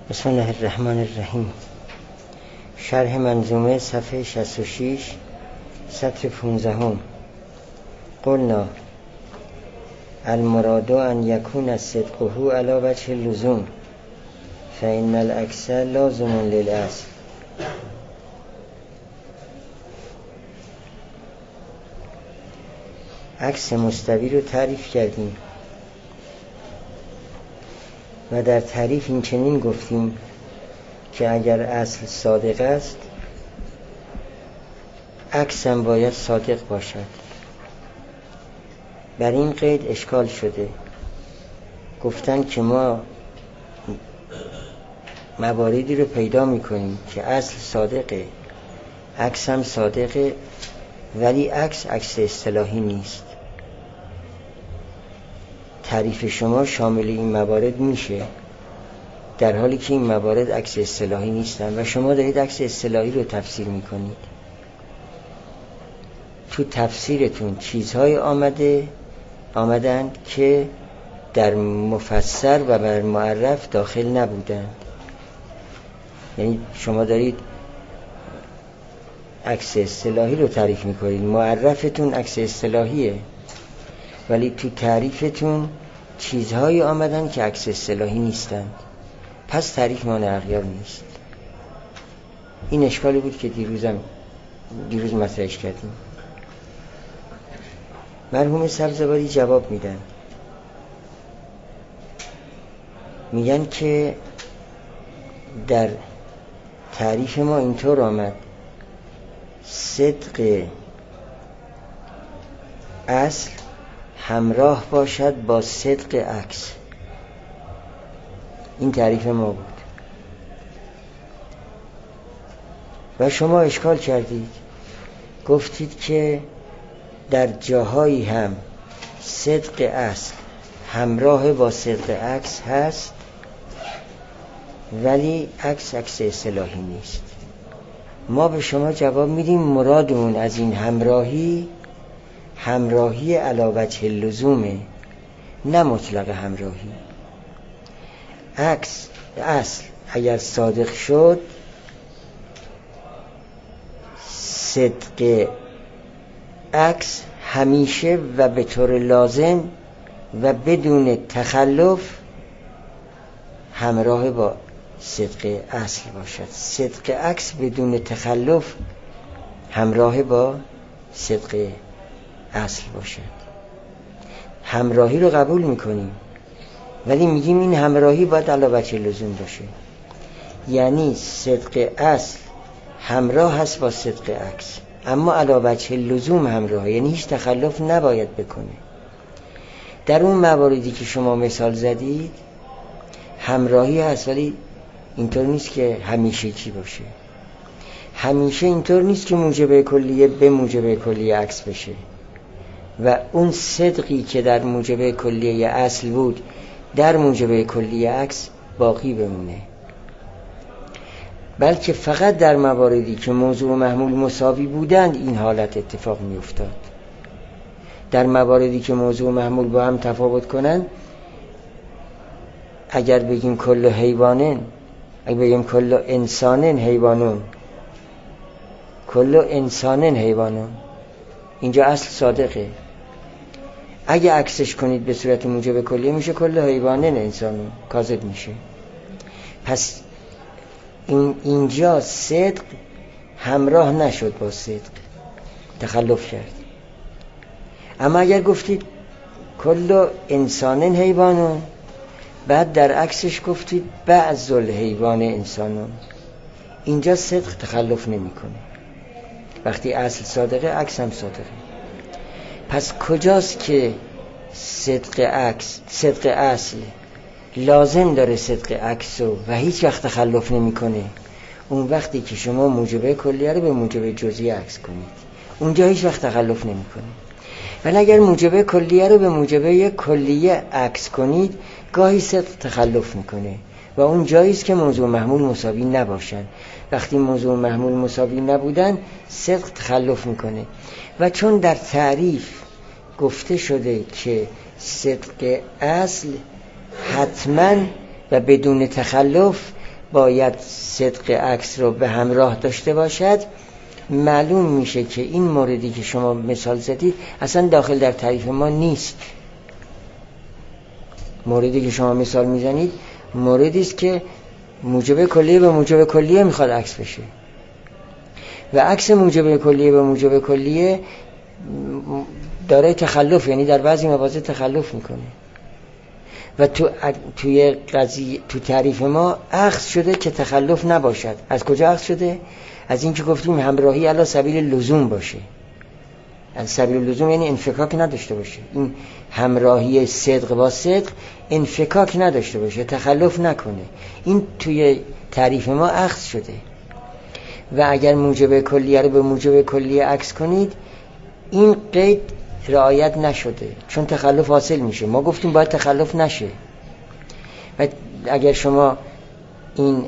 بسم الله الرحمن الرحیم. شرح منظومه صفحه 66 سطر 15. قلنا المراد ان یکون صدقه علی وجه اللزوم فإن العکس لازم للأصل. عکس مستوی رو تعریف کردیم و در تعریف این چنین گفتیم که اگر اصل صادق است عکس هم باید صادق باشد. بر این قید اشکال شده، گفتن که ما مواردی رو پیدا میکنیم که اصل صادقه، عکس هم صادقه، ولی عکس اصطلاحی نیست. تعریف شما شامل این موارد میشه، در حالی که این موارد عکس اصطلاحی نیستن و شما دارید عکس اصطلاحی رو تفسیر میکنید. تو تفسیرتون چیزهای آمدن که در مفسر و بر معرف داخل نبودند. یعنی شما دارید عکس اصطلاحی رو تعریف میکنید، معرفتون عکس اصطلاحیه، ولی تو تعریفتون چیزهایی آمدن که عکس اصطلاحی نیستند، پس تعریف مانع اغیار نیست. این اشکالی بود که دیروز مطرحش کردیم. مرحوم سبزواری جواب میدن، میگن که در تعریف ما اینطور آمد صدق اصل همراه باشد با صدق عکس. این تعریف ما بود و شما اشکال کردید، گفتید که در جاهایی هم صدق اصل همراه با صدق عکس هست ولی عکس اصطلاحی نیست. ما به شما جواب میدیم مرادمون از این همراهی علی وجه اللزومه، نه مطلق همراهی. عکس اصل اگر صادق شد صدق عکس همیشه و به طور لازم و بدون تخلف همراه با صدق اصل باشد. صدق عکس بدون تخلف همراه با صدق اصل باشد. همراهی رو قبول میکنیم ولی میگیم این همراهی باید علی وجه لزوم باشه. یعنی صدق اصل همراه هست با صدق عکس، اما علی وجه لزوم همراه، یعنی هیچ تخلف نباید بکنه. در اون مواردی که شما مثال زدید همراهی هست ولی اینطور نیست که همیشه چی باشه. همیشه اینطور نیست که موجب کلیه به موجب کلیه عکس بشه و اون صدقی که در موجب کلیه اصل بود در موجب کلیه عکس باقی بمونه، بلکه فقط در مواردی که موضوع و محمول مساوی بودند این حالت اتفاق می افتاد. در مواردی که موضوع و محمول با هم تفاوت کنند، اگر بگیم کل حیوانن، اگر بگیم کل انسانن حیوانون، کل انسانن حیوانون، اینجا اصل صادقه. اگه عکسش کنید به صورت موجب کلیه میشه کل حیوانن انسانون، کاذب میشه. پس اینجا صدق همراه نشد با صدق، تخلف کرد. اما اگر گفتید کل انسانن حیوانون، بعد در عکسش گفتید بعض الحیوان انسانون، اینجا صدق تخلف نمیکنه. وقتی اصل صادقه عکس هم صادقه. پس کجاست که صدق اصل لازم داره صدق عکس و هیچ وقت تخلف نمیکنه؟ اون وقتی که شما موجب کلیه رو به موجب جزئی عکس کنید، اونجا هیچ وقت تخلف نمیکنه. ولی اگر موجب کلیه رو به موجب کلیه عکس کنید گاهی صدق تخلف میکنه و اون جاییست که موضوع محمول مساوی نباشن. وقتی موضوع محمول مساوی نبودن صدق تخلف میکنه. و چون در تعریف گفته شده که صدق اصل حتما و بدون تخلف باید صدق عکس رو به همراه داشته باشد، معلوم میشه که این موردی که شما مثال زدید اصلا داخل در تعریف ما نیست. موردی که شما مثال میزنید موردی است که موجب کلیه به موجب کلیه میخواد عکس بشه و عکس موجب کلیه به موجب کلیه داره تخلف، یعنی در بعضی مواضع تخلف میکنه و توی قضیه تو تعریف ما اخذ شده که تخلف نباشد. از کجا اخذ شده؟ از این که گفتیم همراهی علی سبیل لزوم باشه. از سبیل لزوم یعنی انفکاک نداشته باشه. این همراهی صدق با صدق انفکاک نداشته باشه، تخلف نکنه. این توی تعریف ما اخذ شده و اگر موجب کلیه رو به موجب کلیه عکس کنید این قید رعایت نشده، چون تخلف حاصل میشه. ما گفتیم باید تخلف نشه و اگر شما این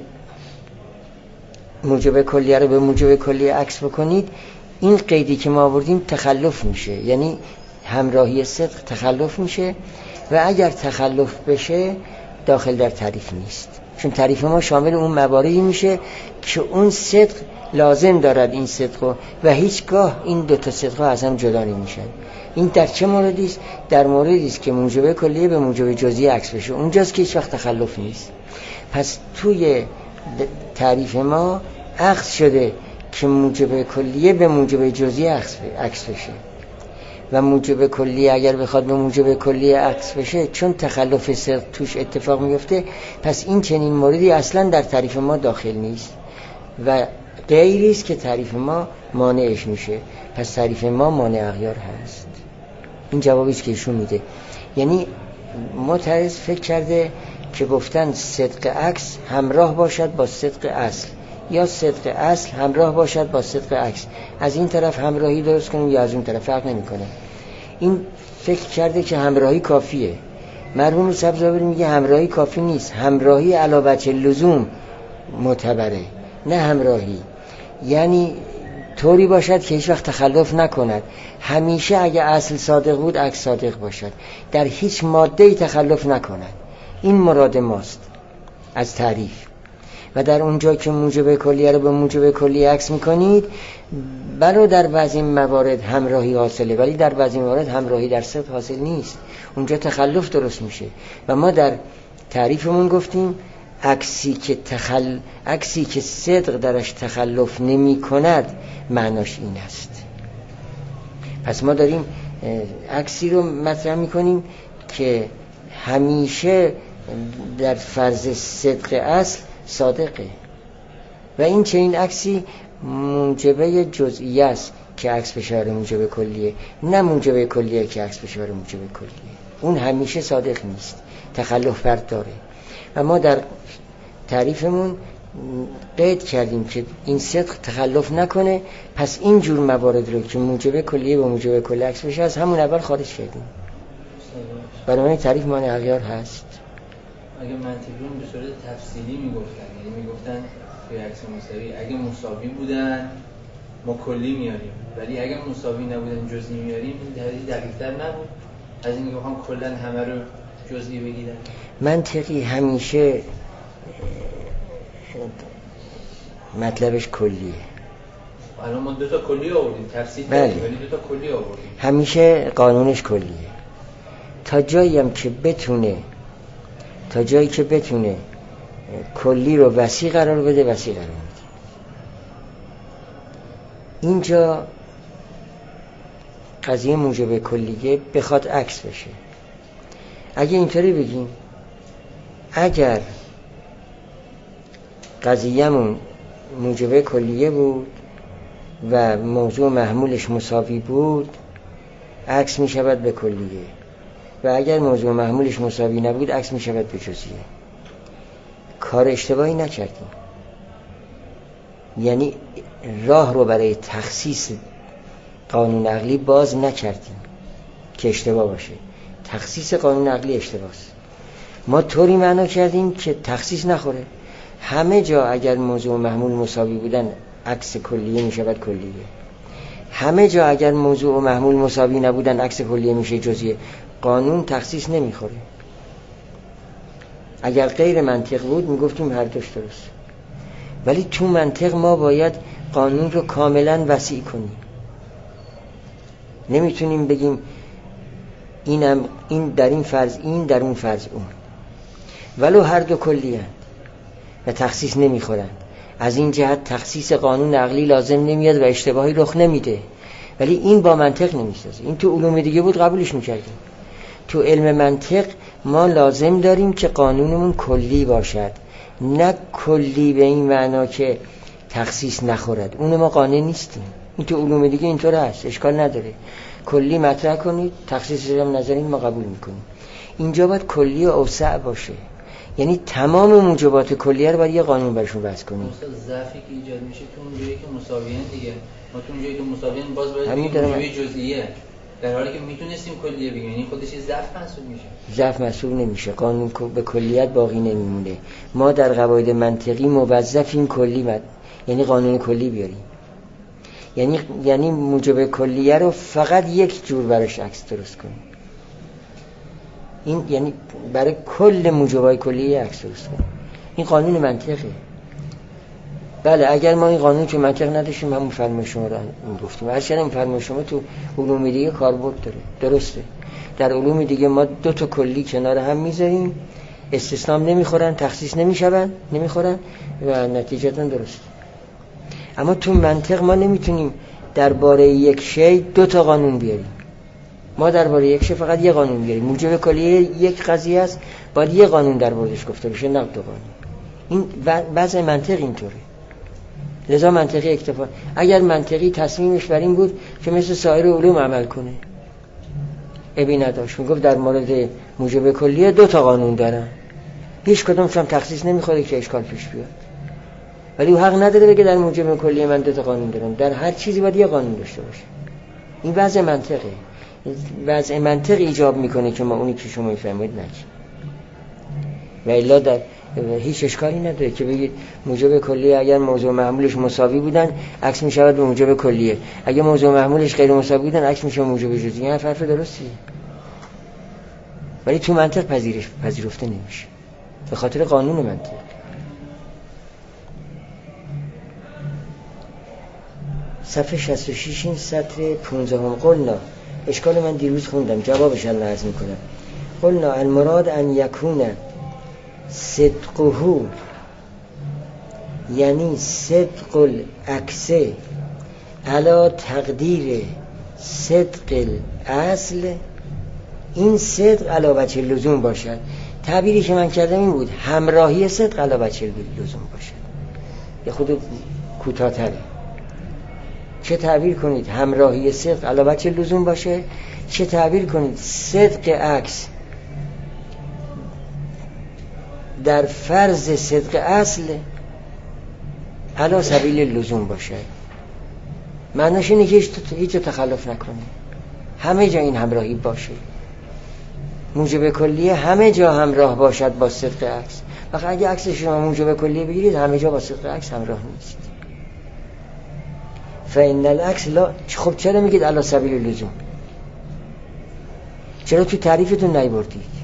موجب کلیه رو به موجب کلیه عکس بکنید این قیدی که ما آوردیم تخلف میشه، یعنی همراهی صدق تخلف میشه و اگر تخلف بشه داخل در تعریف نیست، چون تعریف ما شامل اون مواردی میشه که اون صدق لازم دارد این صدق و هیچگاه این دوتا صدق از هم جدا نمیشن. این در چه موردی است؟ در موردی است که موجب کلیه به موجب جزئی عکس بشه، اونجاست که هیچ وقت تخلف نیست. پس توی تعریف ما عکس شده که موجب کلیه به موجب جزئی عکس بشه و موجب کلیه اگر بخواد به موجب کلیه عکس بشه چون تخلف صدق توش اتفاق میفته، پس این چنین موردی اصلا در تعریف ما داخل نیست و غیری است که تعریف ما مانعش میشه. پس تعریف ما مانع اغیار هست. این جوابی است که ایشون میده. یعنی معترض فکر کرده که گفتن صدق عکس همراه باشد با صدق اصل یا صدق اصل همراه باشد با صدق عکس، از این طرف همراهی درست کنیم یا از اون طرف، فرق نمیکنه. این فکر کرده که همراهی کافیه. مرحوم سبزواری میگه همراهی کافی نیست، همراهی علاوه بر لزوم معتبره، نه همراهی یعنی طوری باشد که هیچ وقت تخلف نکند. همیشه اگه اصل صادق بود عکس صادق باشد، در هیچ ماده‌ای تخلف نکند. این مراد ماست از تعریف. و در اونجا که موجب کلیه رو به موجب کلیه عکس میکنید برای در بعضی موارد همراهی حاصله، ولی در بعضی موارد همراهی در صدق حاصل نیست، اونجا تخلف درست میشه. و ما در تعریفمون گفتیم عکسی که صدق درش تخلف نمی کند معناش این است. پس ما داریم عکسی رو مطرح میکنیم که همیشه در فرض صدق اصل صادقه و این چنین عکسی موجبه جزئیه است که عکس بشاره موجب کلیه، نه موجب کلیه که عکس بشاره موجب کلیه. اون همیشه صادق نیست، تخلف فرد داره. و ما در تعریفمون قید کردیم که این صدق تخلف نکنه، پس این جور موارد رو که موجب کلیه و موجب کلیه عکس بشه از همون اول خارج کردیم. برای تعریف مانع اغیار هست. اگه منطقیون به صورت تفصیلی میگفتن، یعنی میگفتن توی عکس مساوی اگه مساوی بودن ما کلی میاریم، ولی اگه مساوی نبودن جزئی میاریم، این دقیق‌تر نبود از اینکه بخوام کلا همه رو جزئی بگیرن؟ منطقی همیشه مطلبش کلیه. الان ما دو تا کلی آوردیم، تفصیل بله. ولی دو تا کلی آوردیم. همیشه قانونش کلیه. تا جایی که بتونه کلی رو وسیع قرار بده وسیع قرار بده. اینجا قضیه موجب کلیه بخواد عکس بشه. اگه اینطوری بگیم اگر قضیه‌مون موجب کلیه بود و موضوع محمولش مساوی بود عکس می شود به کلیه، و اگر موضوع محمولش مساوی نبود عکس می شود به جزئیه. کار اشتباهی نکردیم، یعنی راه رو برای تخصیص قانون عقلی باز نکردیم که اشتباه باشه. تخصیص قانون عقلی اشتباهست. ما طوری معنا کردیم که تخصیص نخوره. همه جا اگر موضوع محمول مساوی بودن عکس کلیه می شود کلیه، همه جا اگر موضوع و محمول مساوی نبودن عکس کلیه میشه جزئیه. قانون تخصیص نمیخوره. اگر غیر منطق بود میگفتیم هر دوش درست، ولی تو منطق ما باید قانون رو کاملا وسیع کنیم. نمیتونیم بگیم این در این فرض این در اون فرض اون، ولو هر دو کلی هست و تخصیص نمیخورند. از این جهت تخصیص قانون عقلی لازم نمیاد و اشتباهی رخ نمیده، ولی این با منطق نمیسازه. این تو علوم دیگه بود قبولش میکردیم. تو علم منطق ما لازم داریم که قانونمون کلی باشد، نه کلی به این معنا که تخصیص نخورد، اون ما قانع نیستیم. این تو علوم دیگه اینطور هست، اشکال نداره. کلی مطرح کنید، تخصیص رو هم نذارید، ما قبول میکنیم. اینجا باید کلی و اوسع باشه، یعنی تمام موجبات کلیه رو باید یه قانون برشون وضع کنیم. ضعفی که ایجاد میشه تو اون جایی که مساویان دیگه، ما تو اون جایی که مساویان باز باید بگیم موجبی جزئیه، در حالی که میتونستیم کلیه بگیم، یعنی خودش ضعف محسوب میشه. ضعف محسوب نمیشه، قانون به کلیت باقی نمیمونه. ما در قواعد منطقی موظفیم کلی یعنی قانون کلی بیاریم، یعنی موجب کلیه رو فقط یک جور براش عکس درست کنیم. این یعنی برای کل موجبای کلیه عکس درست کنیم. این قانون منطقه. بله اگر ما این قانون تو منطق نداشتیم همون فرمای شما رو گفتیم. هرچند این فرمای شما تو علوم دیگه کاربرد داره، درسته. در علوم دیگه ما دو تا کلی کنار هم میذاریم، استثناء نمیخورن، تخصیص نمیخورن و نتیجتا درسته. اما تو منطق ما نمیتونیم درباره یک شی دو تا قانون بیاریم. ما درباره یک شی فقط یک قانون بیاریم. موجب کلیه یک قضیه است، باید یک قانون دربارش گفته بشه، نه دو قانون. این وضع منطق اینطوره. لذا منطقی اکتفا. اگر منطقی تصمیمش بر این بود که مثل سایر علوم عمل کنه، ابی نداشت، میگفت در مورد موجب کلیه دو تا قانون دارن، هیچ کدومش هم تخصیص نمیخوره که اشکال پیش بیاد. ولی او حق نداره بگه در موجب کلیه من دو تا قانون دارم. در هر چیزی باید یه قانون داشته باشه. این وضع منطقه. وضع منطق ایجاب میکنه که ما اونی که شما میفهمید نگیم. و الا در هیچ اشکالی نداره که بگید موجب کلیه اگر موضوع معمولش مساوی بودن عکس میشود به موجب کلیه، اگر موضوع معمولش غیر مساوی بودن عکس میشه موجب جزئی. این حرف درستی، ولی تو منطق پذیرفته نمیشه به خاطر قانون منطق. صفحه 66 این سطر 15 قلنا. اشکال من دیروز خوندم، جوابش الان عرض میکنم. قلنا المراد ان یکون صدقه، یعنی صدق العکس علی تقدیر صدق الاصل، این صدق علی وجه لزوم باشد. تعبیری که من کردم این بود، همراهی صدق علی وجه لزوم باشد. یه خود کوتاه‌تره. چه تعبیر کنید همراهی صدق علی وجه لزوم باشه، چه تعبیر کنید صدق عکس در فرض صدق اصل علی سبیل لزوم باشه. معناش اینه که هیچ تخلف نکنه، همه جا این همراهی باشه. موجب کلیه همه جا همراه باشد با صدق عکس. وقتی اگه عکس شما موجب کلیه بگیرید همه جا با صدق عکس همراه نیست. فإن العکس لا. خب چرا میگید علی سبیل لزوم؟ چرا تو تعریفتون نیاوردید؟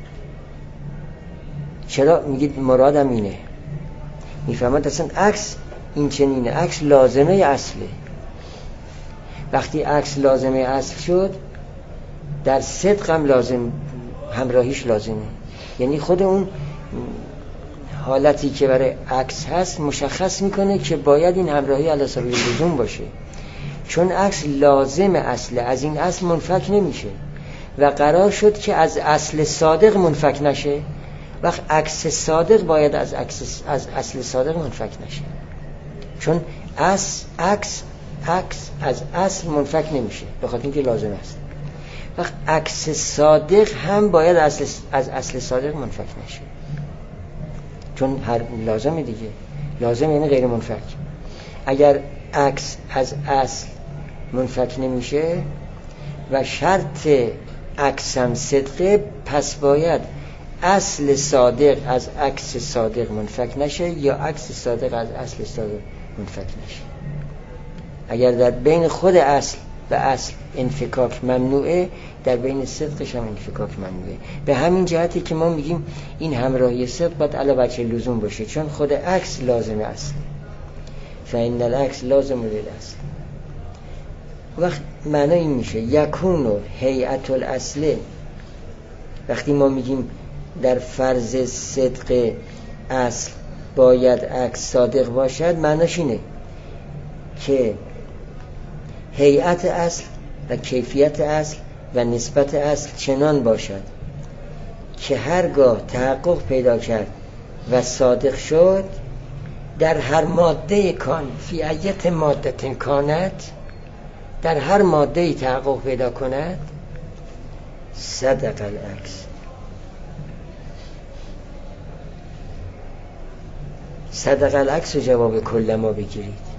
چرا میگید مرادم اینه؟ میفهمد اصلا عکس این چنینه، عکس لازمه اصله. وقتی عکس لازمه اصل شد در صدق هم لازم، همراهیش لازمه. یعنی خود اون حالتی که برای عکس هست مشخص میکنه که باید این همراهی علی سبیل لزوم باشه، چون عکس لازم اصله، از این اصل منفک نمیشه و قرار شد که از اصل صادق منفک نشه. وقت عکس صادق باید از اصل صادق منفک نشه، چون عکس از اصل منفک نمیشه به خاطر اینکه لازم است. وقت عکس صادق هم باید از اصل صادق منفک نشه، چون هر لازمه دیگه. لازم یعنی غیر منفک. اگر عکس از اصل منفک نمیشه و شرط عکس هم صدقه، پس باید اصل صادق از عکس صادق منفک نشه یا عکس صادق از اصل صادق منفک نشه. اگر در بین خود اصل و اصل انفکاک ممنوعه، در بین صدقش هم انفکاک ممنوعه. به همین جهتی که ما میگیم این همراهی صدق باید علی وجه لزوم باشه، چون خود عکس لازم است. فإن العکس لازم للاصل. وقت معنی این میشه یکون هیئت الاصل. وقتی ما میگیم در فرض صدق اصل باید عکس صادق باشد، معنیش اینه که هیئت اصل و کیفیت اصل و نسبت اصل چنان باشد که هرگاه تحقق پیدا کرد و صادق شد، در هر ماده کان فی ایت ماده کانت، در هر ماده تحقق پیدا کند، صدق العکس. صدق العکس رو جواب کلما بگیرید،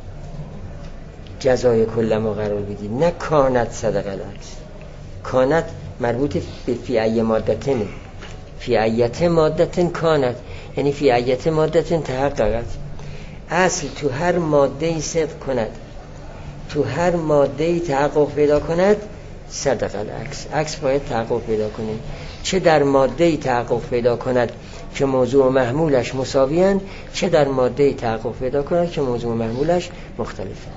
جزای کلما قرار بدید، نه کانت صدق العکس. کانت مربوط به فی ای مادتنه، فی ایت مادتن کانت، یعنی فی ایت مادتن تحققت. اصل تو هر ماده صدق کند، تو هر ماده تحقق پیدا کند، صدق العکس. عکس باید تحقق پیدا کنه، چه در ماده تحقق پیدا کند که موضوع و محمولش مساوی‌اند، چه در ماده تحقق پیدا کند که موضوع و محمولش مختلفند.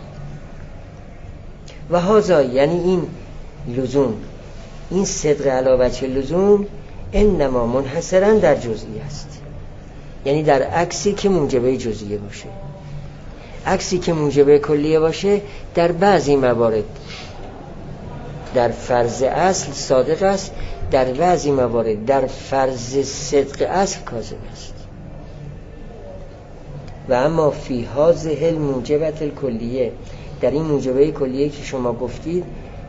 و هذا یعنی این لزوم، این صدق علی وجه لزوم، انما منحصرا در جزئی است، یعنی در عکسی که موجبه جزئیه باشه. عکسی که موجبه کلیه باشه در بعضی موارد در فرض اصل صادق است، در بعضی موارد در فرض صدق اصل کاذب است. و اما فی هذه الموجبه الکلیه، در این موجبه کلیه که شما گفتید،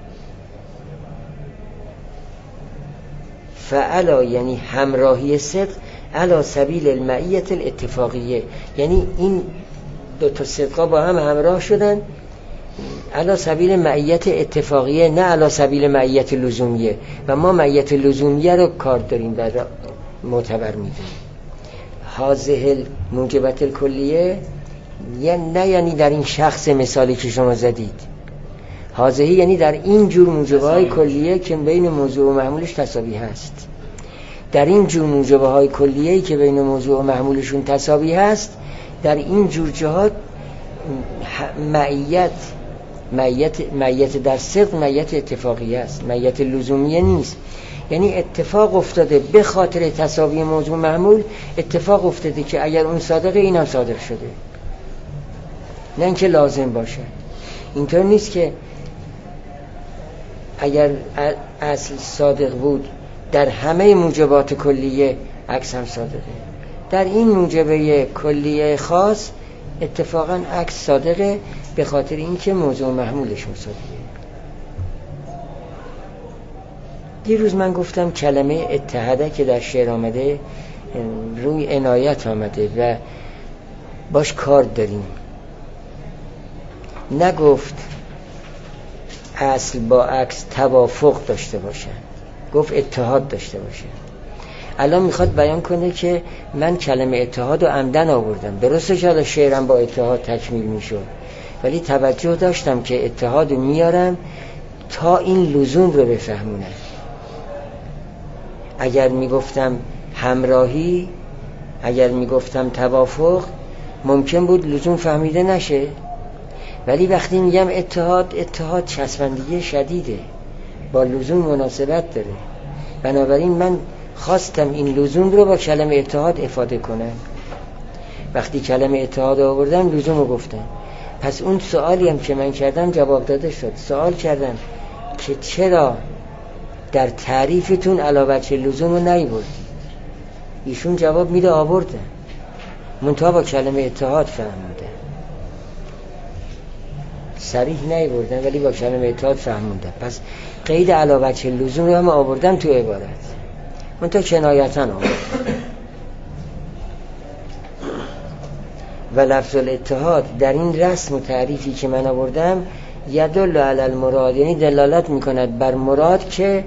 فعلا یعنی همراهی صدق علی سبیل المعیت الاتفاقیه، یعنی این دو تا صدقا با هم همراه شدن علی سبیل معیت اتفاقیه، نه علی سبیل معیت لزومیه، و ما معیت لزومیه رو کار داریم و معتبر میدونیم. هذه الموجبه الکلیه نه یعنی در این شخص مثالی که شما زدید، هذه یعنی در این جور موجبه های کلیه که بین موضوع و محمولش تساوی هست. در این جور موجبه های کلیه‌ای که بین موضوع و محمولشون تساوی هست، در این جور جهات معیت در صدق معیت اتفاقی است، معیت لزومیه نیست. یعنی اتفاق افتاده به خاطر تساوی موضوع محمول، اتفاق افتاده که اگر اون صادقه اینم صادق شده، نه اینکه لازم باشه. اینطور نیست که اگر اصل صادق بود در همه موجبات کلیه عکس هم صادقه. در این موجبه کلیه خاص اتفاقا عکس صادقه به خاطر اینکه موضوع محمولش مساویه. دیروز من گفتم کلمه اتحاده که در شعر آمده روی عنایت آمده و باش کار داریم. نگفت اصل با عکس توافق داشته باشن، گفت اتحاد داشته باشن. الان میخواد بیان کنه که من کلمه اتحاد رو عمدن آوردم، درسته که شعرم با اتحاد تکمیل میشد، ولی توجه داشتم که اتحاد رو میارم تا این لزوم رو بفهمونم. اگر میگفتم همراهی، اگر میگفتم توافق، ممکن بود لزوم فهمیده نشه، ولی وقتی میگم اتحاد چسبندگی شدیده، با لزوم مناسبت داره. بنابراین من خواستم این لزوم رو با کلمه اتحاد افاده کنم. وقتی کلمه اتحاد آوردم لزوم رو گفتم. پس اون سوالی هم که من کردم جواب داده شد. سوال کردم که چرا در تعریفتون علاوه بر لزوم رو نیاوردید؟ ایشون جواب میده آوردن، منتها با کلمه اتحاد فهموندن. صریح نیاوردن ولی با کلمه اتحاد فهموندن. پس قید علاوه بر لزوم رو هم آوردم تو عبارت، منتها کنایتاً آوردن. و لفظ الاتحاد در این رسم و تعریفی که من آوردم یدل علی المراد، یعنی دلالت میکند بر مراد که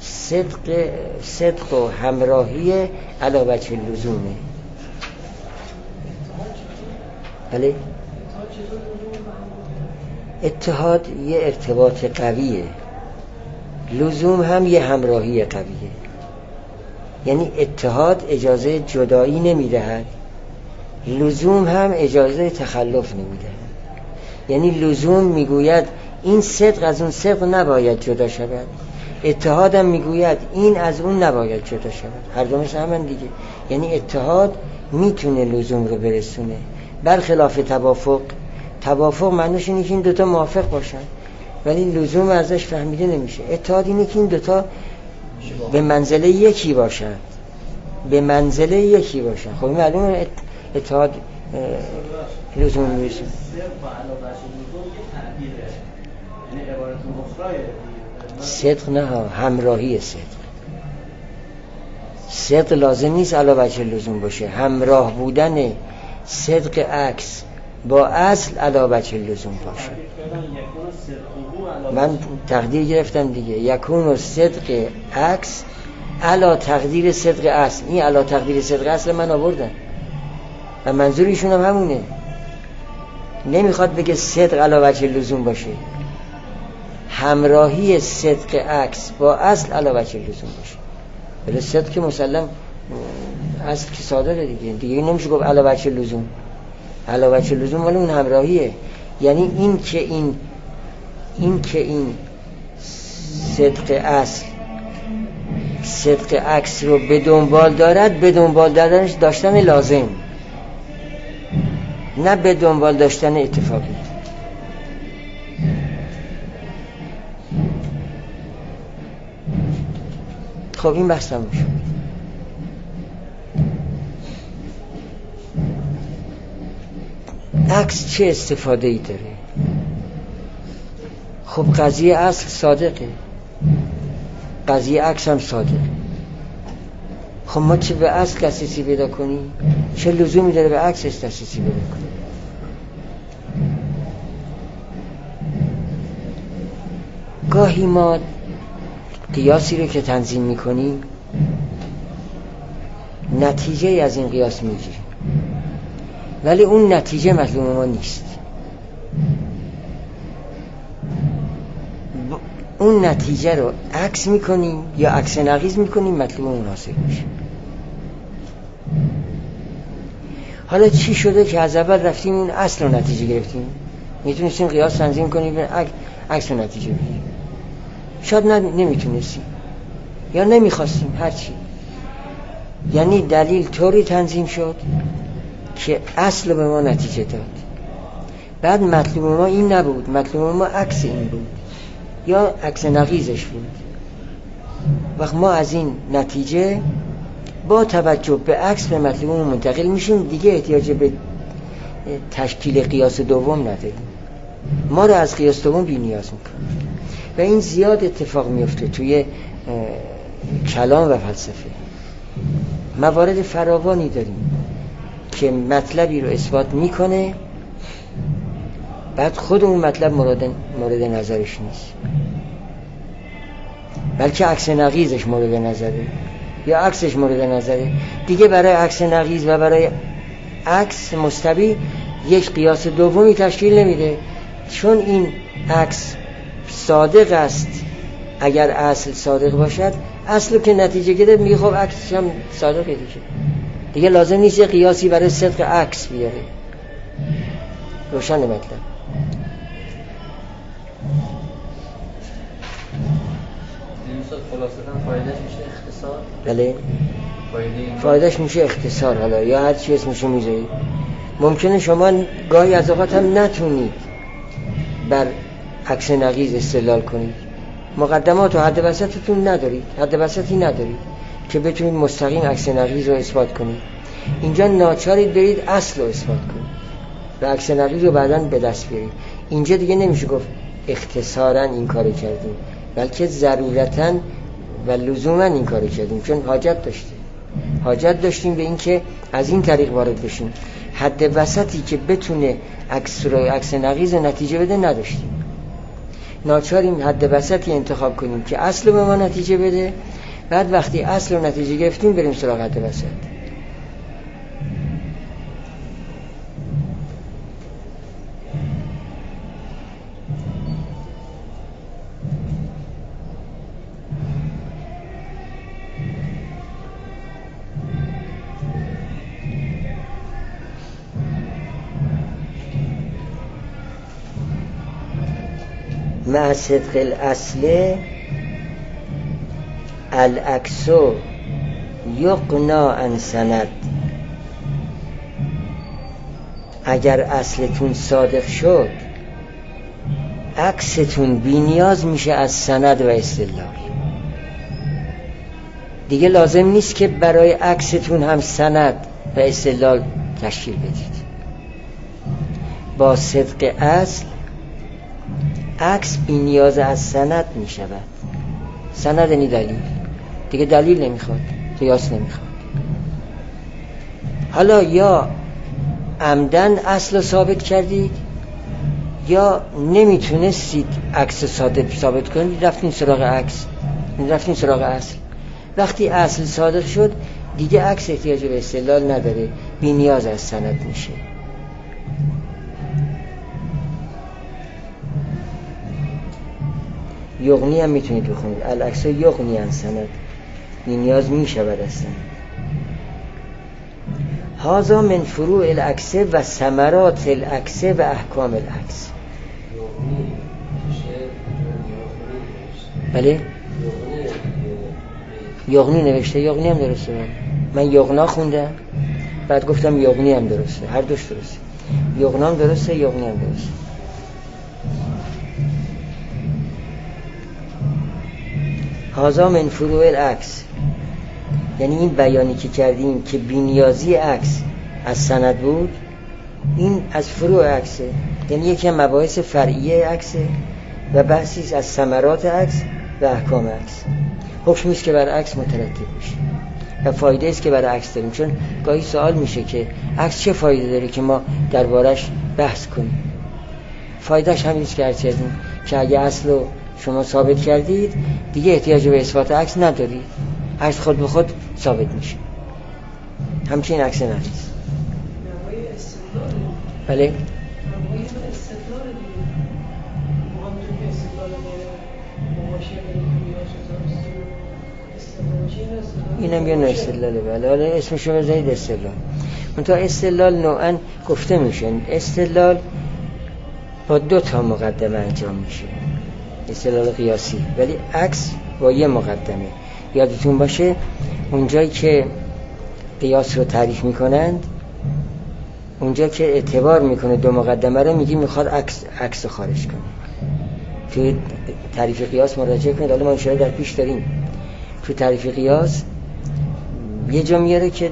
صدق و همراهی علی وجه لزومه. بله اتحاد یه ارتباط قویه، لزوم هم یه همراهی قویه. یعنی اتحاد اجازه جدایی نمیدهد، لزوم هم اجازه تخلف نمیدهد. یعنی لزوم میگوید این صدق از اون صدق نباید جدا شود، اتحاد هم میگوید این از اون نباید جدا شود. هر دو مثل هم دیگه. یعنی اتحاد میتونه لزوم رو برسونه، برخلاف توافق. توافق معنیش اینه که این دوتا موافق باشن ولی لزوم ازش فهمیده نمیشه. اتحاد اینه که این دوتا به منزله یکی باشن، به منزله یکی باشن. خب معلومه اتحاد لزوم میشه. صدق نه، همراهی صدق. صدق لازم نیست علاوه بر لزوم باشه، همراه بودن صدق عکس با اصل علاوه بر لزوم باشه. من تقدیر گرفتم دیگه، یکون صدق عکس علا تقدیر صدق اصل. این علا تقدیر صدق اصل من آوردم و منظور ایشون هم همونه. نمیخواد بگه صدق علاوه بر لزوم باشه، همراهی صدق عکس با اصل علاوه بر لزوم باشه. ولی صدق که مسلم اصل که صادقه دیگه نمیشه گفت علاوه بر لزوم. علاوه بر لزوم ولی اون همراهیه. یعنی این که این صدق اصل صدق عکس رو به دنبال دارد، به دنبال داشتن لازم، نه به دنبال داشتن اتفاقی. خب این بحث تموم شد. عکس چه استفاده ای داره؟ خب قضیه اصل صادقه، قضیه عکس هم صادقه. خب ما چه به اصل دسترسی پیدا کنیم، چه لزومی داره به عکسش دسترسی پیدا کنیم؟ گاهی ما قیاسی رو که تنظیم میکنیم نتیجه از این قیاس میگیریم ولی اون نتیجه مطلوب ما نیست. اون نتیجه رو عکس میکنیم یا عکس نقیض میکنیم، مطلوب اون حاصل میشه. حالا چی شده که از اول رفتیم اون اصل رو نتیجه گرفتیم؟ میتونستیم قیاس تنظیم کنیم عکس رو نتیجه بگیریم، شاید نمیتونستیم یا نمیخواستیم، هرچی. یعنی دلیل طوری تنظیم شد که اصل به ما نتیجه داد. بعد مطلوب ما این نبود، مطلوب ما عکس این بود یا عکس نقیضش بود. وقت ما از این نتیجه با توجه به عکس به مطلوب منتقل میشیم، دیگه احتیاج به تشکیل قیاس دوم نداریم. ما رو از قیاس دوم بی نیاز میکنه و این زیاد اتفاق میفته توی کلام و فلسفه. موارد فراوانی داریم که مطلبی رو اثبات میکنه بعد خود اون مطلب مورد نظرش نیست، بلکه عکس نقیضش مورد نظره یا عکسش مورد نظره. دیگه برای عکس نقیض و برای عکس مستبی یک قیاس دومی تشکیل نمیده، چون این عکس صادق است. اگر اصل صادق باشد، اصل که نتیجه گرفت میگه خب عکسش هم صادقه دیگه لازم نیست یه قیاسی برای صدق عکس بیاره. روشن مطلب. خلاصتاً فایدهش میشه اختصار. بله فایدهش میشه اختصار، حالا یا هر چی اسمشو میذارید. ممکنه شما گاهی از اوقات هم نتونید بر عکس نقیض استدلال کنید، مقدمات و حد وسطتون ندارید، حد وسطی ندارید که بتونید مستقیم عکس نقیض رو اثبات کنید. اینجا ناچارید برید اصل رو اثبات کنید و عکس نقیض رو بعداً به دست بیارید. اینجا دیگه نمیشه گفت اختصاراً این کارو کردیم، بلکه ضرورتاً و لزوماً این کارو کردیم، چون حاجت داشتیم به این که از این طریق وارد بشیم. حد وسطی که بتونه عکس نقیض نتیجه بده نداشتیم، ناچاریم حد وسطی انتخاب کنیم که اصل به ما نتیجه بده. بعد وقتی اصل رو نتیجه گرفتیم بریم سراغ حد وسط. مع صدق الاصل العکس یقنا عن سند. اگر اصلتون صادق شد عکستون بی نیاز میشه از سند و استدلال. دیگه لازم نیست که برای عکستون هم سند و استدلال تشکیل بدید. با صدق اصل عکس بی نیاز از سند میشود. سند یعنی دلیل، دیگه دلیل نمیخواد، قیاس نمیخواد. حالا یا عمدن اصل ثابت کردید یا نمیتونستید عکس ثابت کنید، رفتین سراغ عکس، رفتین سراغ اصل. وقتی اصل صادق شد دیگه عکس احتیاج به استدلال نداره، بی نیاز از سند میشه. یغنی هم میتونید بخونید، العکس یغنی عن سند، بی نیاز میشود از سند. هذا من فروع العکس و ثمرات العکس و احکام العکس. بله یغنی نوشته، یغنی هم درسته. من یغنا خوندم بعد گفتم یغنی هم درسته، هر دوش درسته. یغنا هم درسته، یغنی هم درسته. هذا من فروع العکس، یعنی این بیانی که کردیم که بی‌نیازی عکس از سند بود، این از فروع عکسه، یعنی یکی از مباحث فرعیه عکسه و بحثی از ثمرات عکس و احکام عکس. حکمی است که بر عکس مترتب میشه و فایده است که بر عکس داریم. چون گاهی سوال میشه که عکس چه فایده داره که ما دربارش بحث کنیم. فایدهش همین است که عرض کردیم که اگه اصل رو شما ثابت کردید دیگه احتیاج به اثبات عکس ندارید، عکس خود به خود ثابت میشه. همچنین عکس نفس. بله اینم یه نوع استدلاله. بله حالا اسمشو بذارید استدلال. منتها استدلال نوعا گفته میشه استدلال با 2 تا مقدمه انجام میشه، استدلال قیاسی، ولی عکس با یه مقدمه. یادتون باشه اونجایی که قیاس رو تعریف میکنند، اونجا که اعتبار میکنه 2 مقدمه رو، میگی میخواد عکس خارج کنه. توی تعریف قیاس مراجعه کنید، حالا ما اشاره در پیش داریم. تو تعریف قیاس یه جا میاره که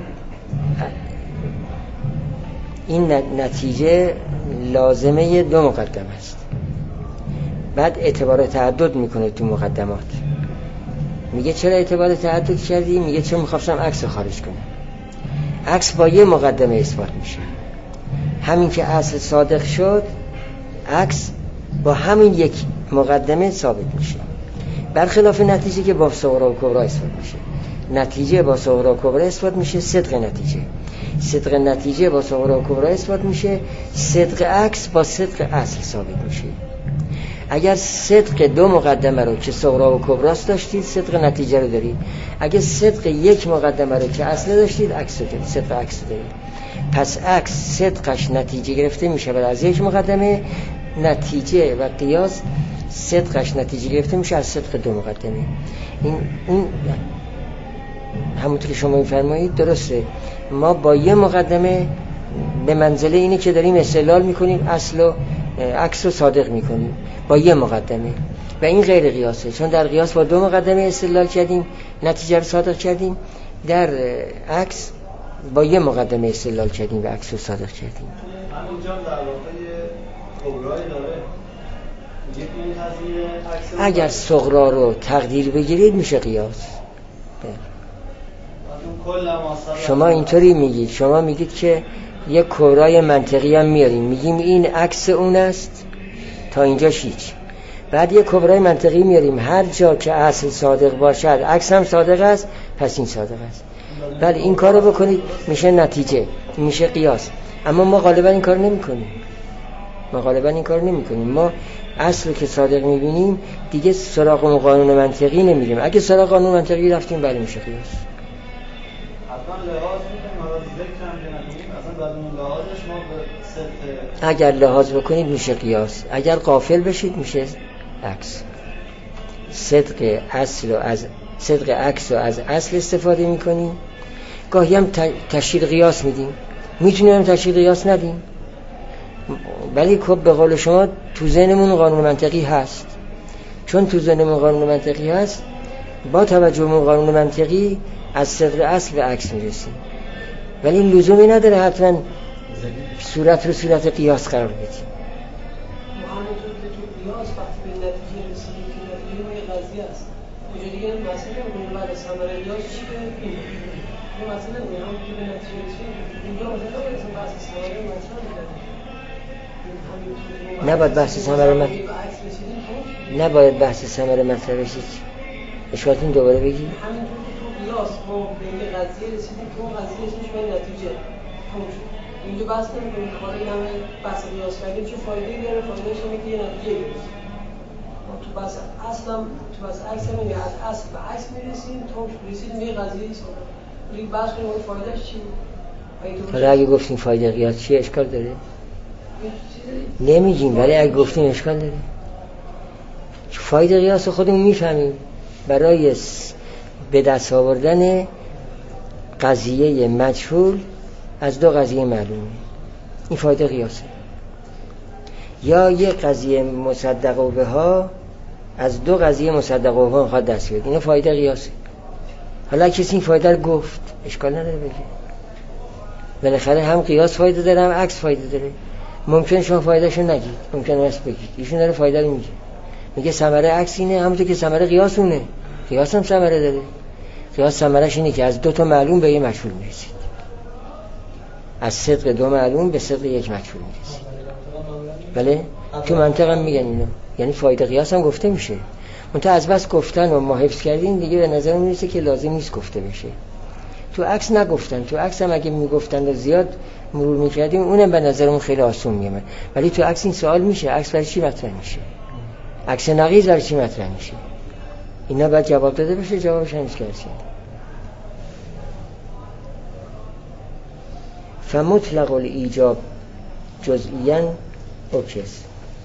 این نتیجه لازمه 2 مقدمه است، بعد اعتبار تعدد میکنه تو مقدمات. میگه چرا اعتبار تعدد کردی؟ میگه چون میخواستم عکس خارج کنم. عکس با یه مقدمه اثبات میشه. همین که اصل صادق شد عکس با همین یک مقدمه ثابت میشه، برخلاف نتیجه که با صغرا و کبرا اثبات میشه. نتیجه با صغرا و کبرا اثبات میشه، صدق نتیجه با صغرا و کبرا اثبات میشه، صدق عکس با صدق اصل ثابت میشه. اگر صدق 2 مقدمه رو که صغرا و کبراست داشتید، صدق نتیجه رو دارید. اگر صدق 1 مقدمه رو که اصل داشتید، عکس رو دارید، صدق عکس رو دارید. پس عکس صدقش نتیجه گرفته میشه بعد از 1 مقدمه، نتیجه و قیاس صدقش نتیجه گرفته میشه از صدق 2 مقدمه. این همونطور که شما میفرمایید درسته. ما با یه مقدمه به منزله اینه که داریم استدلال میکنیم، اصل و عکس رو صادق میکنیم با یه مقدمه، و این غیر قیاسه. چون در قیاس با 2 مقدمه استدلال کردیم، نتیجه رو صادق کردیم. در عکس با یه مقدمه استدلال کردیم و عکس رو صادق کردیم. همینجا در واقع کبرای داره. اگر صغرا رو تقدیر بگیرید میشه قیاس. شما اینطوری میگید، شما میگید که یک کبرای منطقی هم میاریم، میگیم این عکس اون است، تا اینجاش هیچ. بعد یک کبرای منطقی میاریم، هر جا که اصل صادق باشد عکس هم صادق است، پس این صادق است. بله این کارو بکنید میشه نتیجه، میشه قیاس. اما ما غالبا این کار نمیکنیم. ما اصل که صادق میبینیم دیگه سراغ اون قانون منطقی نمیریم. اگه سراغ قانون منطقی رفتیم بله میشه قیاس. اگر لحاظ بکنید میشه قیاس. اگر غافل بشید میشه عکس. صدق عکس رو از اصل استفاده میکنیم. گاهی هم تشریح قیاس میدیم، میتونیم هم تشریح قیاس ندیم، ولی خب به قول شما تو ذهنمون قانون منطقی هست. چون تو ذهنمون قانون منطقی هست، با توجه به قانون منطقی از صدق اصل به عکس میرسیم، ولی این لزومی نداره حتما صورت رو صورت قیاس قرار بدیم. همونطور که تو قیاس وقتی به نتیجه رسیدیم که نتیجه یه قضیه است، اونجا دیگه مسئله اون بعد از ثمره قیاس چیه؟ این مسئله هم که به نتیجه رسیدیم اینجا مثلا اسم بحث ثمره مطرح می‌کنیم. نباید بحث ثمره مطرح بشه. اشکالتون دوباره بگی. همینطور که تو قیاس ما به این قضیه رسیدیم که اون قضیه اسمش به نتیجه اینجا بحث نمی‌کنیم که حالا این همه بحث قیاس کردیم چه فایده‌ای داره؟ فایده‌اش اینه که یه نتیجه گرفتیم. ما تو بحث عکس هم یعنی از اصل به عکس میرسیم تا رسیدیم به یه قضیه ایست. ولی بحث کنیم فایده‌اش چی بود؟ حالا اگه گفتیم فایده قیاس چیه اشکال داره؟ نمیگیم، ولی اگه گفتیم اشکال داره. فایده قیاس خودمون میفهمیم برای به دست آوردن قضیه مجهول از دو قضیه معلومه. این فایده قیاسه. یا یه قضیه مصدق به ها از دو قضیه مصدق به ها خواهد دست بیاد. این فایده قیاسه. حالا کسی این فایده رو گفت اشکال نداره بگه. بالاخره هم قیاس فایده داره هم عکس فایده داره. ممکنه شما فایدهشو نگید، ممکنه راست بگید. ایشون داره فایده رو میگه ثمره عکس اینه، همونطور که ثمره قیاس اونه. قیاس هم ثمره داره. قیاس ثمرهش اینه که از دو تا معلوم به یه مجهول میرسید. از صدق دو معلوم به صدق یک مجهول میرسید. بله؟ تو منطق هم میگن اینو. یعنی فایده قیاس هم گفته میشه. منتها از بس گفتن و ما حفظ کردیم دیگه به نظر میرسه که لازم نیست گفته بشه. تو عکس نگفتن. تو عکس هم اگه میگفتن و زیاد مرور میکردیم اونم به نظرمون خیلی آسون میومد. ولی تو عکس این سوال میشه، عکس برای چی مطرح میشه؟ عکس نقیض برای چی مطرح میشه؟ اینا باید جواب داده بشه. جوابش هنوز کردیم. فمطلق الایجاب جزئیاً اوکس.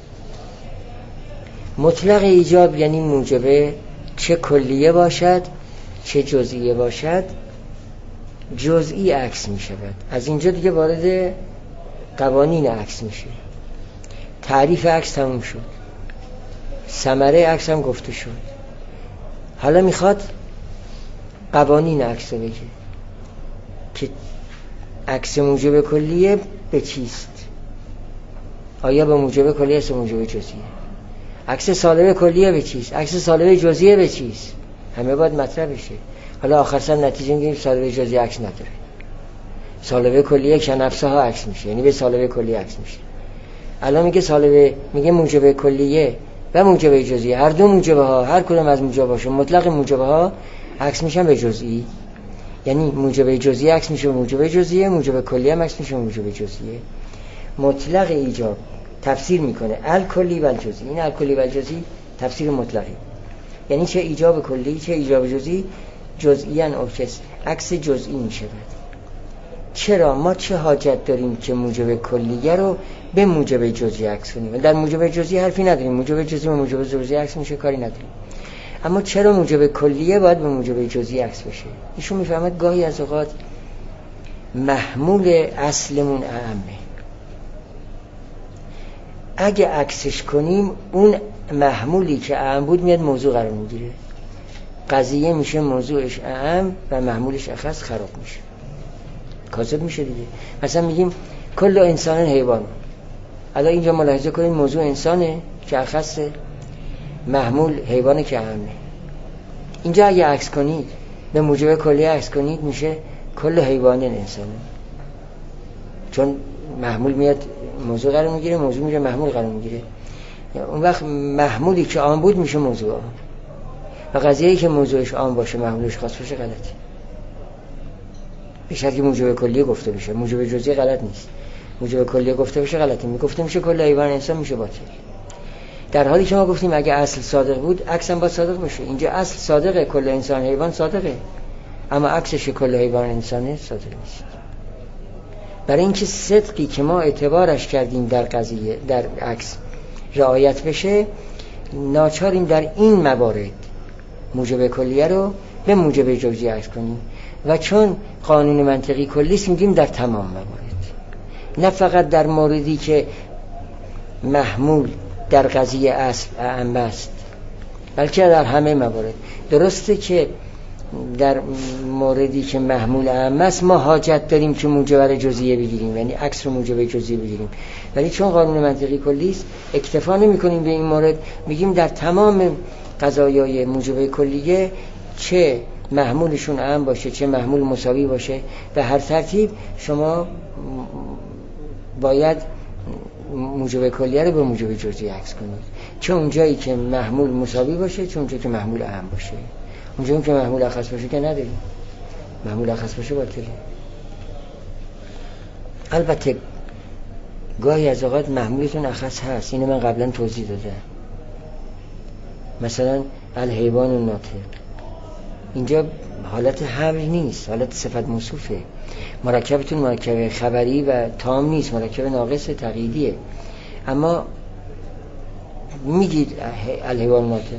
مطلق ایجاب یعنی موجبه چه کلیه باشد چه جزئیه باشد جزئی عکس می شود. از اینجا دیگه وارد قوانین عکس میشه. تعریف عکس تموم شد، ثمره عکس هم گفته شد. حالا میخواد قوانین عکس رو بگه که عکس موجب کلیه به چیست. آیا به موجب کلیه است موجب جزئیه؟ عکس سالب کلیه به چیست؟ عکس سالب جزئیه به چیست؟ همه باید مطرح بشه. حالا آخر سر نتیجه میگیریم سالب جزئیه عکس نداره. سالب کلیه که نفسها عکس میشه، یعنی به سالب کلیه عکس میشه. الان میگه موجب کلیه و موجب جزئیه، هر دو موجبه ها، هر کدوم از موجبهاشون مطلق موجبه ها عکس میشن به جزئی. یعنی موجب جزئیه عکس میشه به موجب جزئیه، موجب کلیه هم عکس میشه به موجب جزئیه. مطلق ایجاب تفسیر میکنه الکلی و الجزئی. این الکلی و الجزئی تفسیر مطلقی، یعنی چه ایجاب کلی چه ایجاب جزئی جزئیاً اوکس عکس جزئی میشود. چرا ما چه حاجت داریم که موجب کلیه رو به موجب جزئی عکس کنیم؟ در موجب جزئی حرفی نداریم، موجب جزئی و موجب جزئی عکس میشه، کاری نداریم. اما چرا موجب کلیه باید به موجب جزئی عکس بشه؟ ایشون میفهمد گاهی از اوقات محمول اصلمون اعمه. اگه عکسش کنیم اون محمولی که اعم بود میاد موضوع قرار میگیره، قضیه میشه موضوعش اعم و محمولش اخص، خراب میشه، کاذب میشه دیگه. مثلا میگیم کل انسان حیوان. الان اینجا ملاحظه کنید موضوع انسانه که اخصه، محمول حیوانه که اعمه. اینجا اگه عکس کنید به موجب کلیه عکس کنید میشه کل حیوان انسانه، چون محمول میاد موضوع قرار میگیره، موضوع میره محمول قرار میگیره. اون وقت محمولی که عام بود میشه موضوع عام و قضیه‌ای که موضوعش عام باشه محمولش خاص باشه غلطه. به شرطی که موجب کلیه گفته بشه، موجب جزئی غلط نیست. موجب کلیه گفته بشه غلطه، میگفته میشه کل حیوان انسان میشه باطل. در حالی که ما گفتیم اگه اصل صادق بود عکس هم باید صادق باشه. اینجا اصل صادقه، کل انسان حیوان صادقه، اما عکسش کل حیوان انسانه صادق نیست. برای اینکه صدقی که ما اعتبارش کردیم در قضیه در عکس رعایت بشه، ناچاریم در این موارد موجب کلیه رو به موجب جزئی عکس کنیم و چون قانون منطقی کلی است میگیم در تمام موارد، نه فقط در موردی که محمول در قضیه اصل اعم است بلکه در همه موارد. درسته که در موردی که محمول اعم است ما حاجت داریم که موجب جزئیه بگیریم، یعنی عکس رو موجب جزئیه بگیریم، ولی چون قانون منطقی کلی است اکتفا نمی‌کنیم به این مورد، میگیم در تمام قضایای موجب کلیه چه محمولشون اعم باشه چه محمول مساوی باشه به هر ترتیب شما باید موجب کلیه رو به موجب جزئی عکس کنید، چه اونجایی که محمول مساوی باشه چه اونجایی که محمول اعم باشه. اونجایی که محمول اخص باشه که نداریم، محمول اخص باشه باطله. البته گاهی از اوقات محمولتون اخص هست، اینو من قبلا توضیح دادم، مثلا الحیوان الناطق اینجا حالت حمل نیست، حالت صفت موصوفه، مرکبتون مرکب خبری و تام نیست، مرکب ناقص تقییدیه، اما میگید الحیوان ناطق.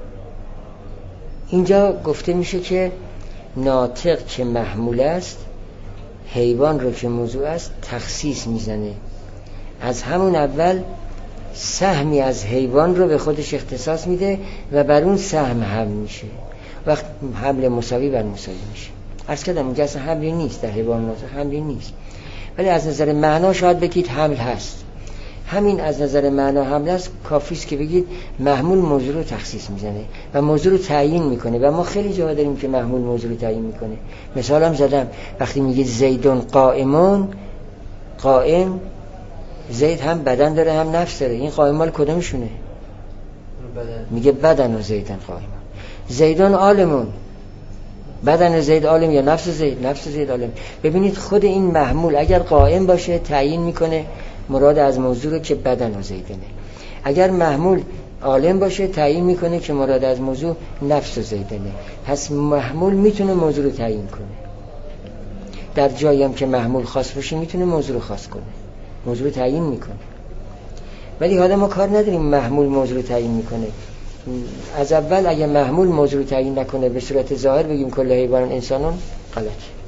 اینجا گفته میشه که ناطق که محمول است حیوان رو که موضوع است تخصیص میزنه، از همون اول سهمی از حیوان رو به خودش اختصاص میده و بر اون سهم حمل میشه، وقت حمل مساوی بر مساوی میشه. عرض کردم اینجا اصلا حملی نیست، در حیوان ناطق حملی نیست، ولی از نظر معنا شاید بگید حمل هست. همین از نظر معنا حمل است کافی است که بگید محمول موضوع رو تخصیص میزنه و موضوع رو تعیین میکنه و ما خیلی جا داریم که محمول موضوع رو تعیین میکنه. مثالم زدم، وقتی میگید زیدون قائمون، قائم زید هم بدن داره هم نفس داره، این قائم مال کدومشونه؟ میگه بدن و زیدن قائمون. زیدون عالمون، بدن زید عالم یا نفس زید؟ نفس زید عالم. ببینید خود این محمول اگر قائم باشه تعیین میکنه مراد از موضوع رو که بدن و زیدنه، اگر محمول عالم باشه تعیین میکنه که مراد از موضوع نفس و زیدنه. پس محمول میتونه موضوع رو تعیین کنه، در جایی هم که محمول خاص باشه میتونه موضوع رو خاص کنه، موضوع رو تعیین میکنه. ولی حالا ما کار نداریم محمول موضوع رو تعیین میکنه. از اول اگه محمول موضوع رو تعیین نکنه به صورت ظاهر بگیم کل حیوان انسانون، غلط.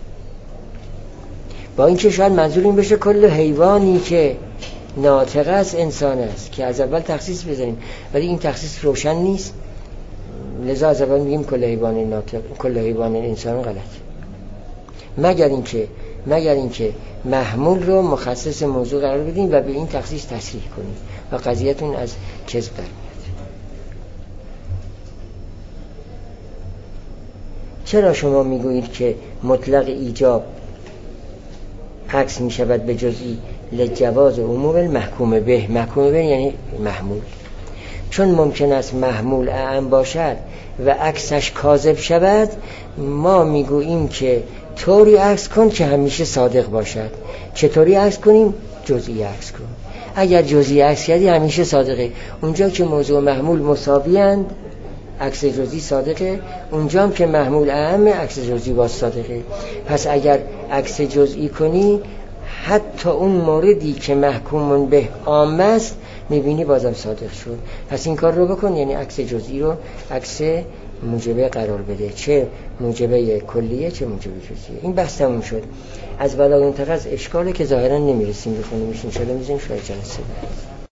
با اینکه شاید منظور این بشه کل حیوانی که ناطق است انسان است، که از اول تخصیص بزنیم، ولی این تخصیص روشن نیست، لذا از اول میگیم کل حیوان ناطق، کل حیوان انسان غلط. مگر اینکه محمول رو مخصص موضوع قرار بدیم و به این تخصیص تصریح کنیم و قضیه‌تون از کذب در میاد. چرا شما میگویید که مطلق ایجاب عکس می شود به جزئی لجواز عموم المحکوم به؟ محکوم به یعنی محمول. چون ممکن است محمول اعم باشد و عکسش کاذب شود، ما میگوییم که طوری عکس کن که همیشه صادق باشد. چطوری عکس کنیم؟ جزئی عکس کن. اگر جزئی عکس کردی همیشه صادقه. اونجا که موضوع محمول مساوی اند عکس جزئی صادقه، اونجا هم که محمول اعم عکس جزئی باز صادقه. پس اگر عکس جزئی کنی حتی اون موردی که محکوم به عام است میبینی بازم صادق شد. پس این کار رو بکن، یعنی عکس جزئی رو عکس موجبه قرار بده، چه موجبه کلیه چه موجبه جزئیه. این بحث تموم شد. از بلاغ منتقض اشکاله که ظاهرا نمیرسیم بخونیم، ان شاء الله میذاریم شاید جلسه بعد.